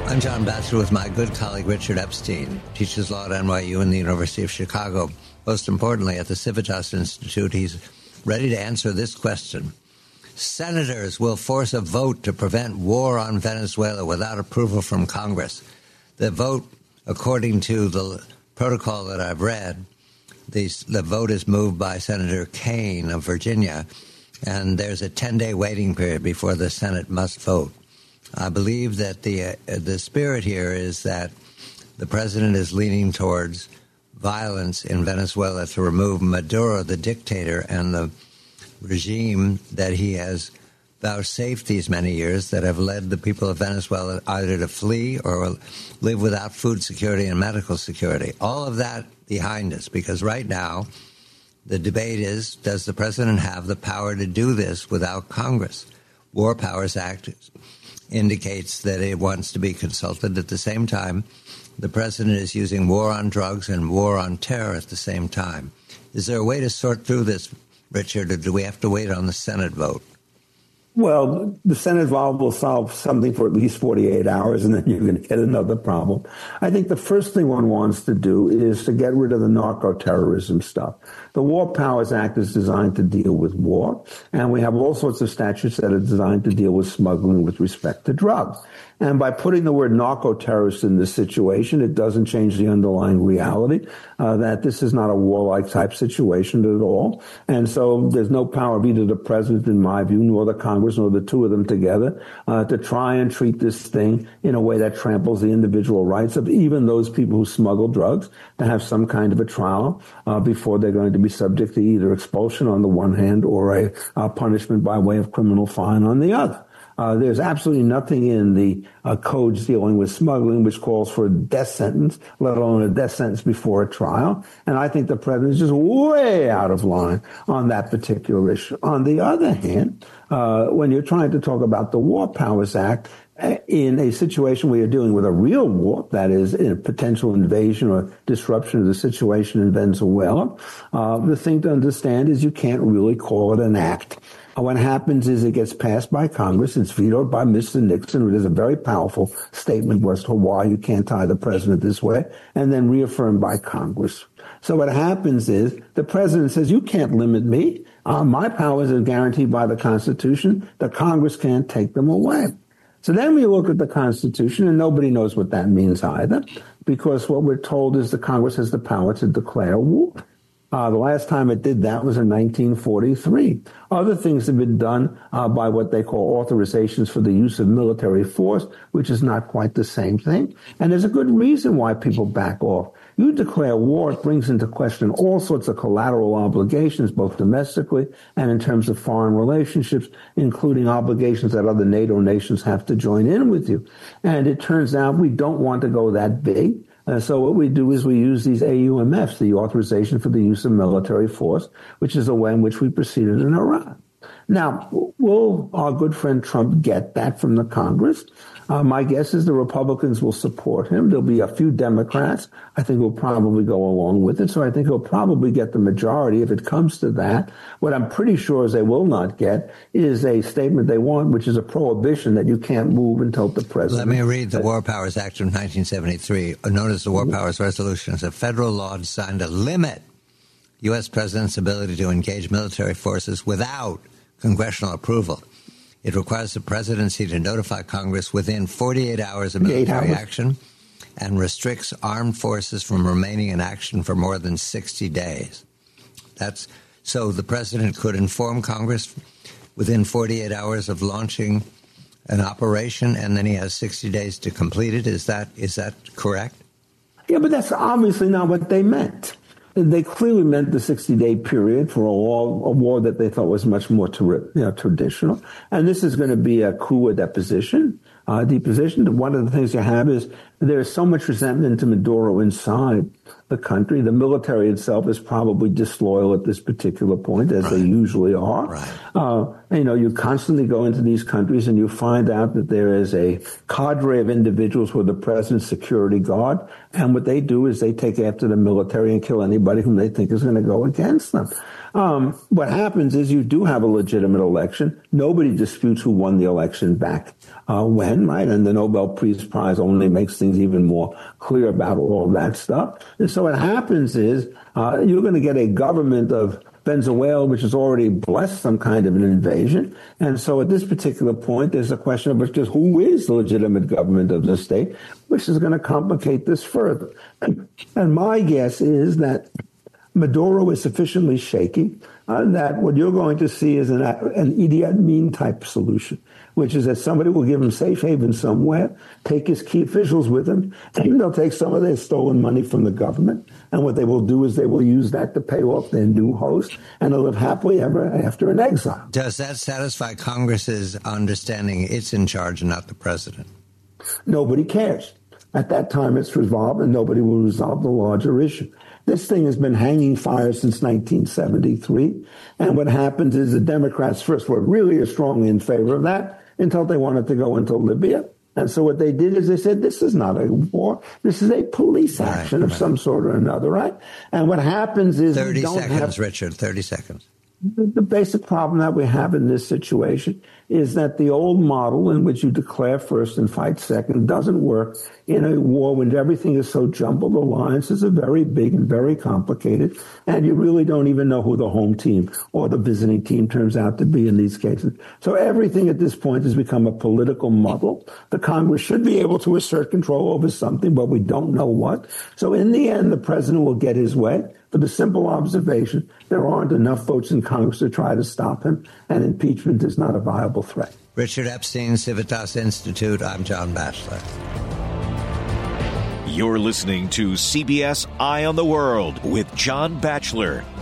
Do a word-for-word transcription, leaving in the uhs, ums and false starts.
I'm John Batchelor with my good colleague Richard Epstein, teaches law at N Y U and the University of Chicago. Most importantly, at the Civitas Institute, he's ready to answer this question. Senators will force a vote to prevent war on Venezuela without approval from Congress. The vote, according to the protocol that I've read, the, the vote is moved by Senator Kaine of Virginia, and there's a ten-day waiting period before the Senate must vote. I believe that the uh, the spirit here is that the president is leaning towards violence in Venezuela to remove Maduro, the dictator, and the regime that he has vouchsafed these many years that have led the people of Venezuela either to flee or live without food security and medical security. All of that behind us, because right now the debate is, does the president have the power to do this without Congress? War Powers Act indicates that it wants to be consulted. At the same time, the president is using war on drugs and war on terror at the same time. Is there a way to sort through this, Richard, or do we have to wait on the Senate vote? Well, the Senate vote will solve something for at least forty-eight hours, and then you're going to get another problem. I think the first thing one wants to do is to get rid of the narco-terrorism stuff. The War Powers Act is designed to deal with war, and we have all sorts of statutes that are designed to deal with smuggling with respect to drugs. And by putting the word narco-terrorist in this situation, it doesn't change the underlying reality uh, that this is not a warlike type situation at all. And so there's no power of either the president, in my view, nor the Congress, nor the two of them together uh, to try and treat this thing in a way that tramples the individual rights of even those people who smuggle drugs to have some kind of a trial uh, before they're going to be subject to either expulsion on the one hand or a uh, punishment by way of criminal fine on the other. Uh, there's absolutely nothing in the uh, codes dealing with smuggling which calls for a death sentence, let alone a death sentence before a trial. And I think the president is just way out of line on that particular issue. On the other hand, uh, when you're trying to talk about the War Powers Act, in a situation where you're dealing with a real war, that is, in a potential invasion or disruption of the situation in Venezuela, uh, the thing to understand is you can't really call it an act. What happens is it gets passed by Congress. It's vetoed by Mister Nixon, which is a very powerful statement as to why you can't tie the president this way, and then reaffirmed by Congress. So what happens is the president says, you can't limit me. Uh, my powers are guaranteed by the Constitution. The Congress can't take them away. So then we look at the Constitution, and nobody knows what that means either, because what we're told is the Congress has the power to declare war. Uh, the last time it did that was in nineteen forty-three. Other things have been done uh, by what they call authorizations for the use of military force, which is not quite the same thing. And there's a good reason why people back off. You declare war, it brings into question all sorts of collateral obligations, both domestically and in terms of foreign relationships, including obligations that other NATO nations have to join in with you. And it turns out we don't want to go that big. Uh, so what we do is we use these A U M Fs, the authorization for the use of military force, which is the way in which we proceeded in Iraq. Now, will our good friend Trump get that from the Congress? Uh, my guess is the Republicans will support him. There'll be a few Democrats, I think, will probably go along with it. So I think he'll probably get the majority if it comes to that. What I'm pretty sure is they will not get is a statement they want, which is a prohibition that you can't move until the president. Let me read the War Powers Act of nineteen seventy-three, known as the War Powers Resolution. It's a federal law designed to limit U S president's ability to engage military forces without congressional approval. It requires the presidency to notify Congress within forty-eight hours of military action and restricts armed forces from remaining in action for more than sixty days. That's so the president could inform Congress within forty-eight hours of launching an operation, and then he has sixty days to complete it. Is that is that correct? Yeah, but that's obviously not what they meant. They clearly meant the sixty-day period for a war, a war that they thought was much more ter- you know, traditional. And this is going to be a coup or deposition, uh, deposition. One of the things you have is there's so much resentment to Maduro inside the country. The military itself is probably disloyal at this particular point, as right. they usually are. Right. Uh, you know, you constantly go into these countries and you find out that there is a cadre of individuals who are the president's security guard. And what they do is they take after the military and kill anybody whom they think is going to go against them. Um, what happens is you do have a legitimate election. Nobody disputes who won the election back uh, when, right? And the Nobel Peace Prize only makes things even more clear about all that stuff. And so what happens is uh, you're going to get a government of Venezuela, which has already blessed some kind of an invasion. And so at this particular point, there's a question of just who is the legitimate government of the state, which is going to complicate this further. And my guess is that Maduro is sufficiently shaky uh, that what you're going to see is an, an Idi Amin type solution, which is that somebody will give him safe haven somewhere, take his key officials with him, and they'll take some of their stolen money from the government. And what they will do is they will use that to pay off their new host, and they'll live happily ever after in exile. Does that satisfy Congress's understanding it's in charge and not the president? Nobody cares. At that time, it's resolved, and nobody will resolve the larger issue. This thing has been hanging fire since nineteen seventy-three. And what happens is the Democrats first were really strongly in favor of that until they wanted to go into Libya. And so what they did is they said, this is not a war. This is a police action right, of right. some sort or another, right? And what happens is... thirty don't seconds, have, Richard, thirty seconds. The, the basic problem that we have in this situation is that the old model in which you declare first and fight second doesn't work in a war when everything is so jumbled. Alliances are very big and very complicated, and you really don't even know who the home team or the visiting team turns out to be in these cases. So everything at this point has become a political muddle. The Congress should be able to assert control over something, but we don't know what. So in the end, the president will get his way. For the simple observation, there aren't enough votes in Congress to try to stop him, and impeachment is not a viable threat. Richard Epstein, Civitas Institute. I'm John Batchelor. You're listening to C B S Eye on the World with John Batchelor.